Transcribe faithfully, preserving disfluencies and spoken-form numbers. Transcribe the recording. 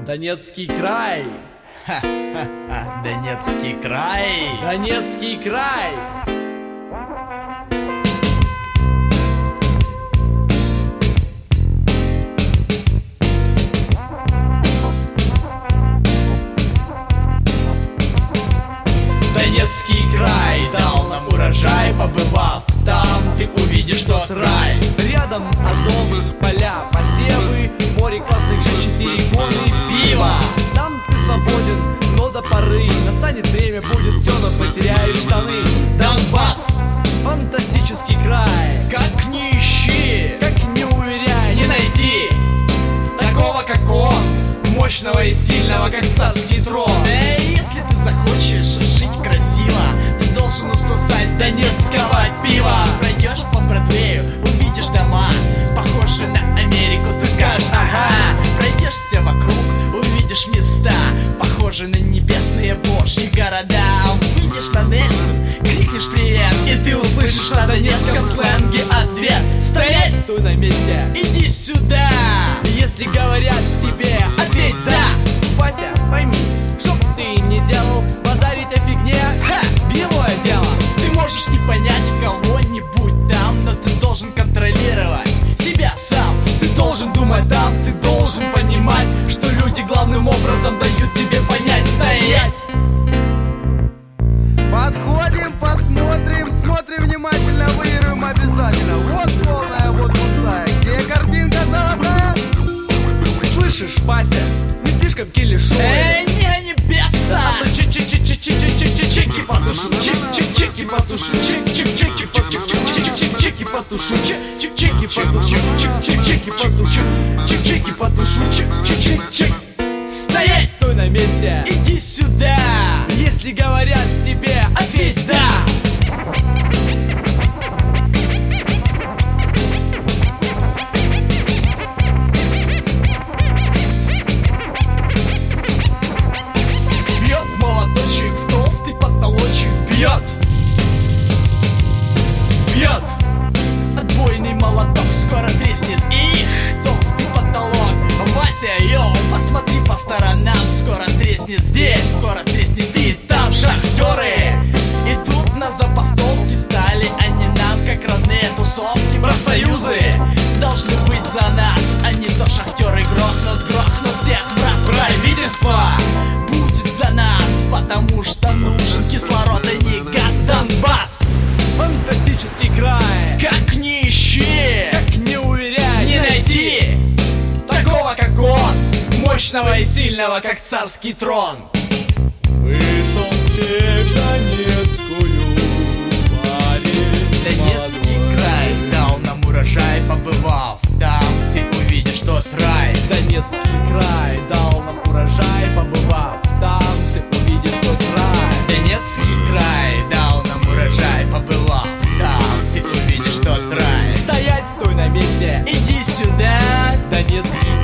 Донецкий край. Ха-ха-ха, Донецкий край. Донецкий край. Донецкий край дал нам урожай, побывав там, ты увидишь тот рай. Рядом Азов, поля, посевы, море классных женщин, четыре гоны, пиво. Там ты свободен, но до поры настанет время, будет все, но потеряешь штаны. Донбасс, фантастический край. как ни ищи, Как не уверяй, не найди такого, как он, мощного и сильного, как царский трон. Эй, если ты захочешь жить красиво, ты должен усосать донецкого пива. Пройдешь по Бродвею, увидишь дома, похожие на Америку, ты скажешь ага. Пройдешься вокруг, увидишь места, похожие на небесные божьи города. Увидишь на Нельсон, крикнешь привет, и ты услышишь на донецком сленге ответ: стоять, стой на месте. иди сюда. Если говорят тебе, Ответь да. Вася, пойми, чтоб ты не делал, базарить о фигне, Ха! белое дело. Ты можешь не понять кого-нибудь там, но ты должен контролировать себя сам. Ты должен думать там, ты должен понимать, что люди главным образом дают тебе понять: стоять. Подходим, посмотрим, смотрим внимательно, выиграем обязательно. Вот полная, вот пустая. Где картинка золотая? Слышишь, Вася, не слишком килишуй. Эй, не гони беса! А то чики потушу, чик-чик-чики потушу, чик-чик-чики потушу, чик-чик-чики потушу, чик-чики потушу, чик-чик-чики потушу, чик-чики потушу, чик-чик-чик. Стоять! Стой на месте. Иди сюда! Если говорят тебе, Ответь да! Бьет молоточек в толстый потолочек, бьет! Бьет! Отбойный молоток скоро треснет их толстый потолок. Вася, йоу, посмотри по сторонам, скоро треснет здесь, скоро треснет и там. Шахтеры идут на забастовки, стали они нам как родные тусовки. Профсоюзы должны быть за нас, а не то шахтеры грохнут, грохнут всех в раз. Правительство будет за нас, потому что нужен кислород, а не газ. Донбасс, фантастический край. как ни ищи, Как не уверяй, не найти такого, как он, мощного и сильного, как царский трон. Вышел в степь Донецкую, парень Донецкий молодой. край дал нам урожай, побывав там, ты увидишь тот рай. Донецкий край дал нам урожай, побывав там, ты увидишь тот рай. Донецкий край дал нам урожай, побывав там, ты увидишь тот рай. Стоять, стой на месте. Иди сюда. Донецкий